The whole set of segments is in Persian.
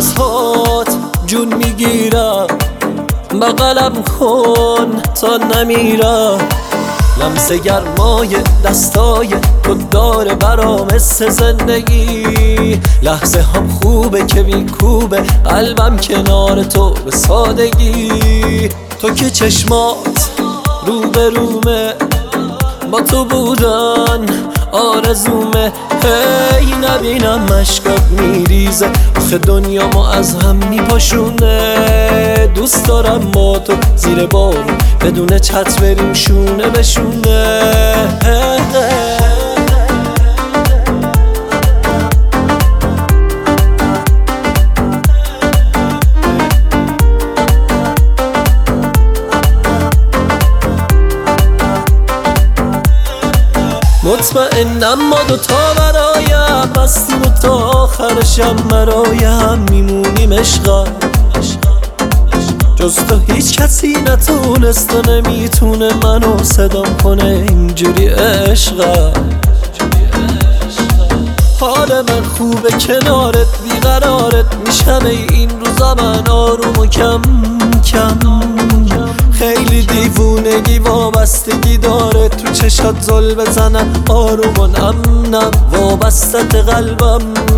نفسهات جون میگیرم، بغلم کن تا نمیرم. لمس گرمای دستای تو داره برام حس زندگی. لحظه هم خوبه که میکوبه قلبم کنار تو به سادگی. تو که چشمات رو به رومه، با تو بودن آرزومه. هی نبینم مشکات میریزه، آخه دنیامو از هم میپاشونه. دوست دارم با تو زیر بارون بدون چت بریم شونه به شونه. مطمئنم ما دوتا برایم بستیم و تا آخرشم برایم میمونیم عشقا. جز تو هیچ کسی نتونست و نمیتونه منو صدام کنه اینجوری عشقا. حال من خوبه کنارت، بیقرارت میشم این روزا من آروم و کم کم. خیلی دیوونگی وابستگی داره، تو چشات زل بزنم آروم و نم نم وابستت قلبم.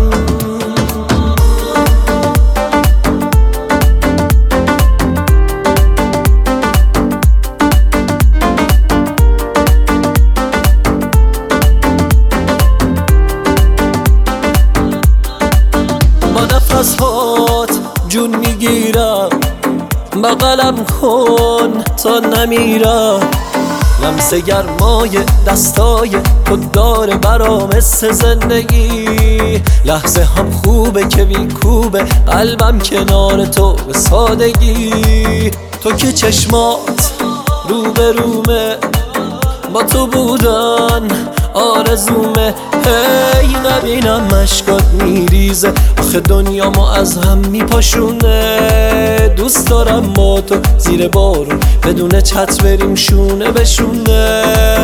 با نفسهات جون میگیرم، بغلم کن تا نمیرم. لمس گرمای دستای تو داره برام حس زندگی. لحظه هم خوبه که میکوبه قلبم کنار تو به سادگی. تو که چشمات رو به رومه، با تو بودن آرزومه. هی نبینم مشکات میریزه، آخه دنیامو از هم میپاشونه. دوست دارم با تو زیر بارون بدون چت بریم شونه به شونه.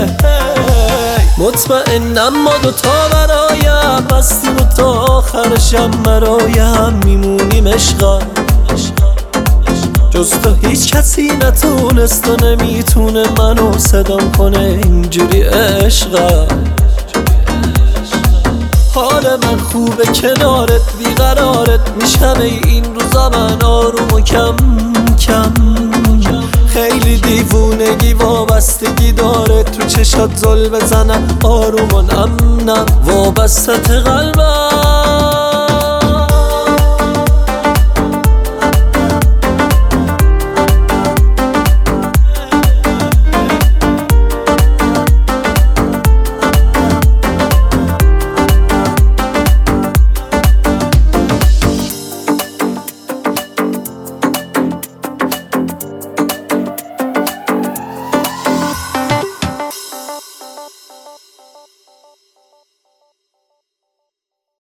مطمئنم ما دوتا برایم بستیم و تا آخرشم برایم میمونیم عشقا. جز تو هیچ کسی نتونست و نمیتونه منو صدام کنه اینجوری عشقا. حال من خوبه کنارت، بیقرارت میشم این روزا من آروم و کم کم. خیلی دیوونگی وابستگی داره، تو چشات زل بزنم آروم و نم نم وابستت قلبم.